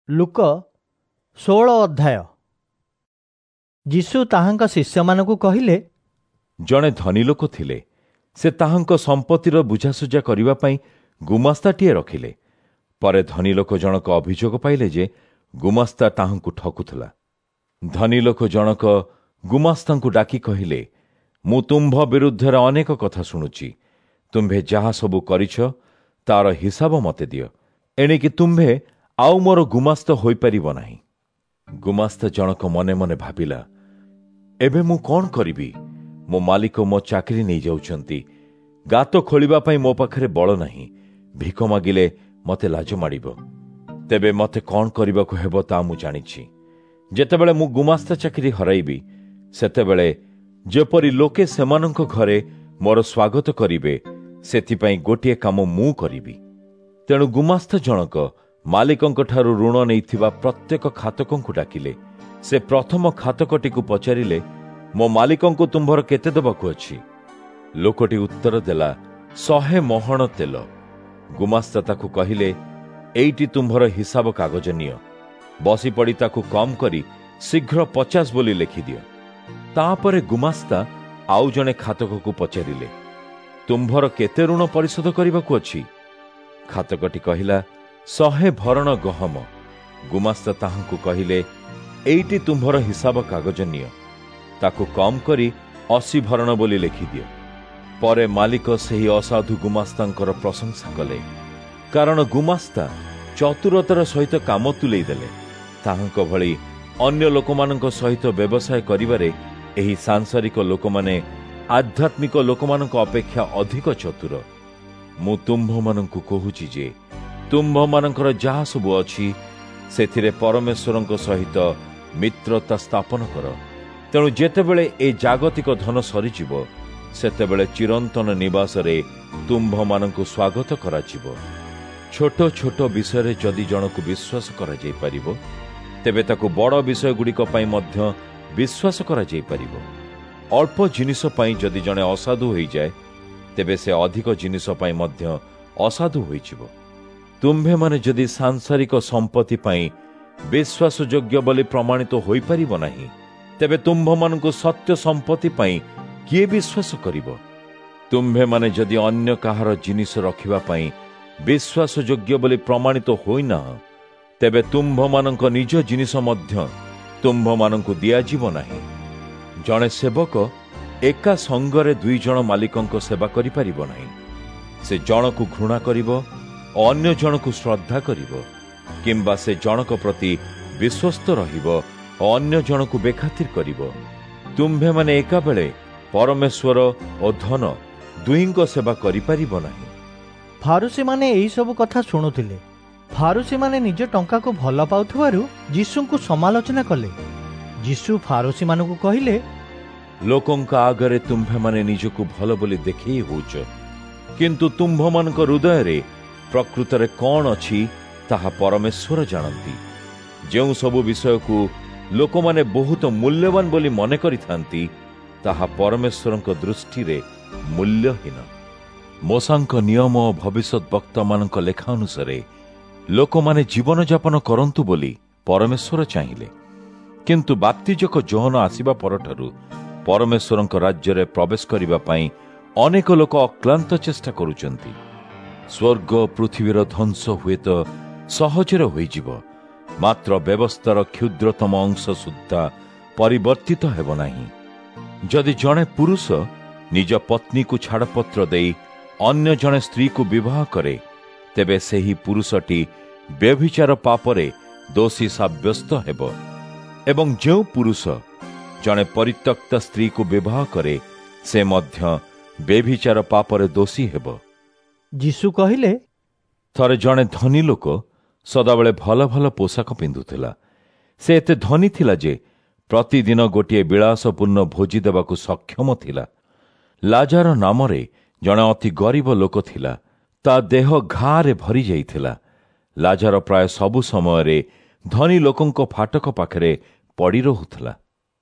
ଲୁକ 16 ଅଧ୍ୟାୟ। ଯୀଶୁ ତାହାଙ୍କ ଶିଷ୍ୟମାନଙ୍କୁ କହିଲେ, ଜଣେ ଧନୀ ଲୋକ ଥିଲେ। ସେ ତାହାଙ୍କ ସମ୍ପତ୍ତିର ବୁଝାସୁଝା କରିବା ପାଇଁ ଗୁମାସ୍ତାଟିଏ ରଖିଲେ। ପରେ ଧନୀ ଲୋକ ଜଣକ ଅଭିଯୋଗ ପାଇଲେ ଯେ ଗୁମାସ୍ତା ତାହାଙ୍କୁ ଠକୁଥିଲା। ଧନୀ ଲୋକ ଜଣକ ଗୁମାସ୍ତାଙ୍କୁ ଡାକି କହିଲେ, ମୁଁ ତୁମ୍ଭ ବିରୁଦ୍ଧରେ ଅନେକ କଥା ଶୁଣୁଛି। ତୁମ୍ଭେ ଯାହା ସବୁ କରିଛ ତାର ହିସାବ ମତେ ଦିଅ। ଏଣିକି ତୁମ୍ଭେ ଆଉ ମୋର ଗୁମାସ୍ତା ହୋଇପାରିବ ନାହିଁ। ଗୁମାସ୍ତା ଜଣକ ମନେ ମନେ ଭାବିଲା, ଏବେ ମୁଁ କ'ଣ କରିବି? ମୋ ମାଲିକ ମୋ ଚାକିରି ନେଇଯାଉଛନ୍ତି। ଗାତ ଖୋଳିବା ପାଇଁ ମୋ ପାଖରେ ବଳ ନାହିଁ। ଭିକ ମାଗିଲେ ମତେ ଲାଜ ମାଡ଼ିବ। ତେବେ ମତେ କ'ଣ କରିବାକୁ ହେବ ତା ମୁଁ ଜାଣିଛି। ଯେତେବେଳେ ମୁଁ ଗୁମାସ୍ତା ଚାକିରି ହରାଇବି, ସେତେବେଳେ ଯେପରି ଲୋକେ ସେମାନଙ୍କ ଘରେ ମୋର ସ୍ୱାଗତ କରିବେ, ସେଥିପାଇଁ ଗୋଟିଏ କାମ ମୁଁ କରିବି। ତେଣୁ ଗୁମାସ୍ତା ଜଣକ ମାଲିକଙ୍କଠାରୁ ଋଣ ନେଇଥିବା ପ୍ରତ୍ୟେକ ଖାତକଙ୍କୁ ଡାକିଲେ। ସେ ପ୍ରଥମ ଖାତକଟିକୁ ପଚାରିଲେ, ମୋ ମାଲିକଙ୍କୁ ତୁମ୍ଭର କେତେ ଦେବାକୁ ଅଛି? ଲୋକଟି ଉତ୍ତର ଦେଲା, 100 ମହଣ ତେଲ। ଗୁମାସ୍ତା ତାକୁ କହିଲେ, ଏଇଟି ତୁମ୍ଭର ହିସାବ କାଗଜ ନିଅ। ବସି ପଡ଼ି ତାକୁ କମ୍ କରି ଶୀଘ୍ର 50 ବୋଲି ଲେଖିଦିଅ। ତାପରେ ଗୁମାସ୍ତା ଆଉ ଜଣେ ଖାତକକୁ ପଚାରିଲେ, ତୁମ୍ଭର କେତେ ଋଣ ପରିଶୋଧ କରିବାକୁ ଅଛି? ଖାତକଟି କହିଲା, 100 ଭରଣ ଗହମ। ଗୁମାସ୍ତା ତାହାଙ୍କୁ କହିଲେ, ଏଇଟି ତୁମ୍ଭର ହିସାବ କାଗଜ ନିଅ। ତାକୁ କମ୍ କରି 80 ଭରଣ ବୋଲି ଲେଖିଦିଅ। ପରେ ମାଲିକ ସେହି ଅସାଧୁ ଗୁମାସ୍ତାଙ୍କର ପ୍ରଶଂସା କଲେ, କାରଣ ଗୁମାସ୍ତା ଚତୁରତାର ସହିତ କାମ ତୁଲେଇ ଦେଲେ। ତାହାଙ୍କ ଭଳି ଅନ୍ୟ ଲୋକମାନଙ୍କ ସହିତ ବ୍ୟବସାୟ କରିବାରେ ଏହି ସାଂସାରିକ ଲୋକମାନେ ଆଧ୍ୟାତ୍ମିକ ଲୋକମାନଙ୍କ ଅପେକ୍ଷା ଅଧିକ ଚତୁର। ମୁଁ ତୁମ୍ଭମାନଙ୍କୁ କହୁଛି ଯେ ତୁମ୍ଭମାନଙ୍କର ଯାହା ସବୁ ଅଛି, ସେଥିରେ ପରମେଶ୍ୱରଙ୍କ ସହିତ ମିତ୍ରତା ସ୍ଥାପନ କର। ତେଣୁ ଯେତେବେଳେ ଏ ଜାଗତିକ ଧନ ସରିଯିବ, ସେତେବେଳେ ଚିରନ୍ତନ ନିବାସରେ ତୁମ୍ଭମାନଙ୍କୁ ସ୍ୱାଗତ କରାଯିବ। ଛୋଟ ଛୋଟ ବିଷୟରେ ଯଦି ଜଣକୁ ବିଶ୍ୱାସ କରାଯାଇପାରିବ, ତେବେ ତାକୁ ବଡ଼ ବିଷୟଗୁଡ଼ିକ ପାଇଁ ମଧ୍ୟ ବିଶ୍ୱାସ କରାଯାଇପାରିବ। ଅଳ୍ପ ଜିନିଷ ପାଇଁ ଯଦି ଜଣେ ଅସାଧୁ ହୋଇଯାଏ, ତେବେ ସେ ଅଧିକ ଜିନିଷ ପାଇଁ ମଧ୍ୟ ଅସାଧୁ ହୋଇଯିବ। ତୁମ୍ଭେମାନେ ଯଦି ସାଂସାରିକ ସମ୍ପତ୍ତି ପାଇଁ ବିଶ୍ୱାସଯୋଗ୍ୟ ବୋଲି ପ୍ରମାଣିତ ହୋଇପାରିବ ନାହିଁ, ତେବେ ତୁମ୍ଭମାନଙ୍କୁ ସତ୍ୟ ସମ୍ପତ୍ତି ପାଇଁ କିଏ ବିଶ୍ୱାସ କରିବ? ତୁମ୍ଭେମାନେ ଯଦି ଅନ୍ୟ କାହାର ଜିନିଷ ରଖିବା ପାଇଁ ବିଶ୍ୱାସଯୋଗ୍ୟ ବୋଲି ପ୍ରମାଣିତ ହୋଇନାହଁ, ତେବେ ତୁମ୍ଭମାନଙ୍କ ନିଜ ଜିନିଷ ମଧ୍ୟ ତୁମ୍ଭମାନଙ୍କୁ ଦିଆଯିବ ନାହିଁ। ଜଣେ ସେବକ ଏକା ସଙ୍ଗରେ 2 ଜଣ ମାଲିକଙ୍କ ସେବା କରିପାରିବ ନାହିଁ। ସେ ଜଣକୁ ଘୃଣା କରିବ ଓ ଅନ୍ୟ ଜଣକୁ ଶ୍ରଦ୍ଧା କରିବ, କିମ୍ବା ସେ ଜଣକ ପ୍ରତି ବିଶ୍ୱସ୍ତ ରହିବ ଓ ଅନ୍ୟ ଜଣକୁ ବେଖାତିର କରିବ। ତୁମ୍ଭେମାନେ ଏକାବେଳେ ପରମେଶ୍ୱର ଓ ଧନ ଦୁହିଁଙ୍କ ସେବା କରିପାରିବ ନାହିଁ। ଫାରୁସୀମାନେ ଏହିସବୁ କଥା ଶୁଣୁଥିଲେ। ଫାରୁସୀମାନେ ନିଜ ଟଙ୍କାକୁ ଭଲ ପାଉଥିବାରୁ ଯୀଶୁଙ୍କୁ ସମାଲୋଚନା କଲେ। ଯୀଶୁ ଫାରୁସୀମାନଙ୍କୁ କହିଲେ, ଲୋକଙ୍କ ଆଗରେ ତୁମ୍ଭେମାନେ ନିଜକୁ ଭଲ ବୋଲି ଦେଖେଇ ହେଉଛ, କିନ୍ତୁ ତୁମ୍ଭମାନଙ୍କ ହୃଦୟରେ ପ୍ରକୃତରେ କ'ଣ ଅଛି ତାହା ପରମେଶ୍ୱର ଜାଣନ୍ତି। ଯେଉଁ ସବୁ ବିଷୟକୁ ଲୋକମାନେ ବହୁତ ମୂଲ୍ୟବାନ ବୋଲି ମନେ କରିଥାନ୍ତି, ତାହା ପରମେଶ୍ୱରଙ୍କ ଦୃଷ୍ଟିରେ ମୂଲ୍ୟହୀନ। ମୋଶାଙ୍କ ନିୟମ ଓ ଭବିଷ୍ୟତ ବକ୍ତାମାନଙ୍କ ଲେଖା ଅନୁସାରେ ଲୋକମାନେ ଜୀବନଯାପନ କରନ୍ତୁ ବୋଲି ପରମେଶ୍ୱର ଚାହିଁଲେ। କିନ୍ତୁ ବାପ୍ତିଜକ ଯୋହନ ଆସିବା ପରଠାରୁ ପରମେଶ୍ୱରଙ୍କ ରାଜ୍ୟରେ ପ୍ରବେଶ କରିବା ପାଇଁ ଅନେକ ଲୋକ ଅକ୍ଲାନ୍ତ ଚେଷ୍ଟା କରୁଛନ୍ତି। ସ୍ୱର୍ଗ ପୃଥିବୀର ଧ୍ୱଂସ ହୁଏତ ସହଜରେ ହୋଇଯିବ, ମାତ୍ର ବ୍ୟବସ୍ଥାର କ୍ଷୁଦ୍ରତମ ଅଂଶ ସୁଦ୍ଧା ପରିବର୍ତ୍ତିତ ହେବ ନାହିଁ। ଯଦି ଜଣେ ପୁରୁଷ ନିଜ ପତ୍ନୀକୁ ଛାଡ଼ପତ୍ର ଦେଇ ଅନ୍ୟ ଜଣେ ସ୍ତ୍ରୀକୁ ବିବାହ କରେ, ତେବେ ସେହି ପୁରୁଷଟି ବ୍ୟଭିଚାର ପାପରେ ଦୋଷୀ ସାବ୍ୟସ୍ତ ହେବ। ଏବଂ ଯେଉଁ ପୁରୁଷ ଜଣେ ପରିତ୍ୟକ୍ତ ସ୍ତ୍ରୀକୁ ବିବାହ କରେ, ସେ ମଧ୍ୟ ବ୍ୟଭିଚାର ପାପରେ ଦୋଷୀ ହେବ। ଯୀଶୁ କହିଲେ, ଥରେ ଜଣେ ଧନୀ ଲୋକ ସଦାବେଳେ ଭଲ ଭଲ ପୋଷାକ ପିନ୍ଧୁଥିଲା। ସେ ଏତେ ଧନୀ ଥିଲା ଯେ ପ୍ରତିଦିନ ଗୋଟିଏ ବିଳାସପୂର୍ଣ୍ଣ ଭୋଜି ଦେବାକୁ ସକ୍ଷମ ଥିଲା। ଲାଜାର ନାମରେ ଜଣେ ଅତି ଗରିବ ଲୋକ ଥିଲା। ତା ଦେହ ଘାରେ ଭରି ଯାଇଥିଲା। ଲାଜାର ପ୍ରାୟ ସବୁ ସମୟରେ ଧନୀ ଲୋକଙ୍କ ଫାଟକ ପାଖରେ ପଡ଼ି ରହୁଥିଲା।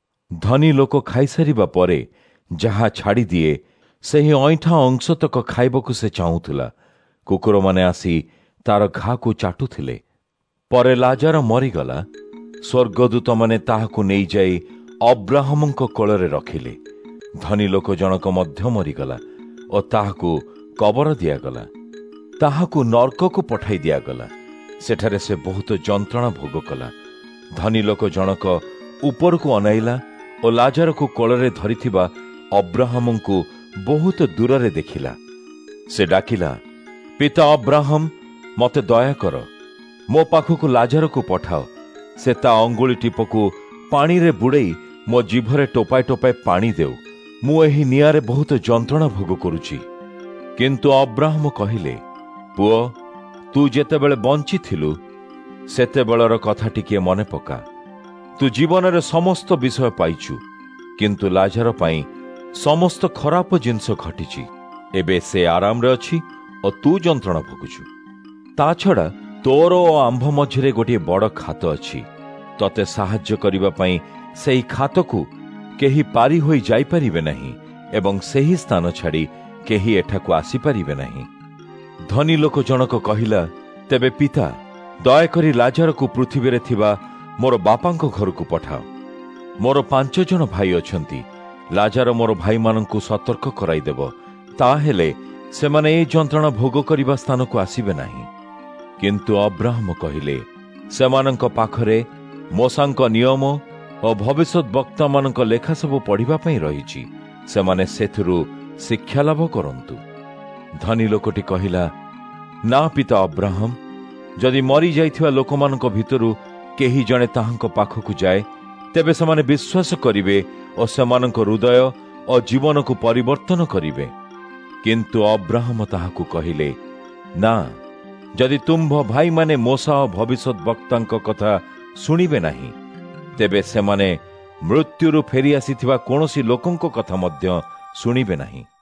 ଧନୀ ଲୋକ ଖାଇସାରିବା ପରେ ଯାହା ଛାଡ଼ିଦିଏ, ସେହି ଅଇଁଠା ଅଂଶତକ ଖାଇବାକୁ ସେ ଚାହୁଁଥିଲା। କୁକୁରମାନେ ଆସି ତାର ଘାକୁ ଚାଟୁଥିଲେ। ପରେ ଲାଜାର ମରିଗଲା। ସ୍ୱର୍ଗଦୂତମାନେ ତାହାକୁ ନେଇଯାଇ ଅବ୍ରାହମଙ୍କ କୋଳରେ ରଖିଲେ। ଧନୀ ଲୋକ ଜଣକ ମଧ୍ୟ ମରିଗଲା ଓ ତାହାକୁ କବର ଦିଆଗଲା। ତାହାକୁ ନର୍କକୁ ପଠାଇ ଦିଆଗଲା। ସେଠାରେ ସେ ବହୁତ ଯନ୍ତ୍ରଣା ଭୋଗ କଲା। ଧନୀ ଲୋକ ଜଣକ ଉପରକୁ ଅନାଇଲା ଓ ଲାଜାରକୁ କୋଳରେ ଧରିଥିବା ଅବ୍ରାହମଙ୍କୁ ବହୁତ ଦୂରରେ ଦେଖିଲା। ସେ ଡାକିଲା, ପିତା ଅବ୍ରାହମ, ମୋତେ ଦୟା କର, ମୋ ପାଖକୁ ଲାଜାରକୁ ପଠାଅ। ସେ ତା ଅଙ୍ଗୁଳି ଟିପକୁ ପାଣିରେ ବୁଡ଼େଇ ମୋ ଜିଭରେ ଟୋପାଏ ଟୋପାଏ ପାଣି ଦେଉ। ମୁଁ ଏହି ନିଆଁରେ ବହୁତ ଯନ୍ତ୍ରଣା ଭୋଗ କରୁଛି। କିନ୍ତୁ ଅବ୍ରାହମ କହିଲେ, ପୁଅ, ତୁ ଯେତେବେଳେ ବଞ୍ଚିଥିଲୁ ସେତେବେଳର କଥା ଟିକିଏ ମନେ ପକା। ତୁ ଜୀବନରେ ସମସ୍ତ ବିଷୟ ପାଇଛୁ, କିନ୍ତୁ ଲାଜାର ପାଇଁ ସମସ୍ତ ଖରାପ ଜିନିଷ ଘଟିଛି। ଏବେ ସେ ଆରାମରେ ଅଛି ଓ ତୁ ଯନ୍ତ୍ରଣା ଭୋଗୁଛୁ। ତା ଛଡ଼ା ତୋର ଓ ଆମ୍ଭ ମଝିରେ ଗୋଟିଏ ବଡ଼ ଖାତ ଅଛି। ତତେ ସାହାଯ୍ୟ କରିବା ପାଇଁ ସେହି ଖାତକୁ କେହି ପାରି ହୋଇ ଯାଇପାରିବେ ନାହିଁ ଏବଂ ସେହି ସ୍ଥାନ ଛାଡ଼ି କେହି ଏଠାକୁ ଆସିପାରିବେ ନାହିଁ। ଧନୀ ଲୋକ ଜଣକ କହିଲା, ତେବେ ପିତା, ଦୟାକରି ଲାଜାରକୁ ପୃଥିବୀରେ ଥିବା ମୋର ବାପାଙ୍କ ଘରକୁ ପଠାଅ। ମୋର 5 ଜଣ ଭାଇ ଅଛନ୍ତି। ଲାଜାର ମୋର ଭାଇମାନଙ୍କୁ ସତର୍କ କରାଇଦେବ। ତାହେଲେ ସେମାନେ ଏ ଯନ୍ତ୍ରଣା ଭୋଗ କରିବା ସ୍ଥାନକୁ ଆସିବେ ନାହିଁ। କିନ୍ତୁ ଅବ୍ରାହମ କହିଲେ, ସେମାନଙ୍କ ପାଖରେ ମୋଶାଙ୍କ ନିୟମ ଓ ଭବିଷ୍ୟତ ବକ୍ତାମାନଙ୍କ ଲେଖା ସବୁ ପଢ଼ିବା ପାଇଁ ରହିଛି। ସେମାନେ ସେଥିରୁ ଶିକ୍ଷା ଲାଭ କରନ୍ତୁ। ଧନୀ ଲୋକଟି କହିଲା, ନା ପିତା ଅବ୍ରାହମ, ଯଦି ମରିଯାଇଥିବା ଲୋକମାନଙ୍କ ଭିତରୁ କେହି ଜଣେ ତାହାଙ୍କ ପାଖକୁ ଯାଏ, ତେବେ ସେମାନେ ବିଶ୍ୱାସ କରିବେ ଓ ସେମାନଙ୍କ ହୃଦୟ ଓ ଜୀବନକୁ ପରିବର୍ତ୍ତନ କରିବେ। କିନ୍ତୁ ଅବ୍ରାହମ ତାହାକୁ କହିଲେ, ନା, ଯଦି ତୁମ୍ଭ ଭାଇମାନେ ମୋଶା ଓ ଭବିଷ୍ୟତ ବକ୍ତାଙ୍କ କଥା ଶୁଣିବେ ନାହିଁ, ତେବେ ସେମାନେ ମୃତ୍ୟୁରୁ ଫେରିଆସିଥିବା କୌଣସି ଲୋକଙ୍କ କଥା ମଧ୍ୟ ଶୁଣିବେ ନାହିଁ।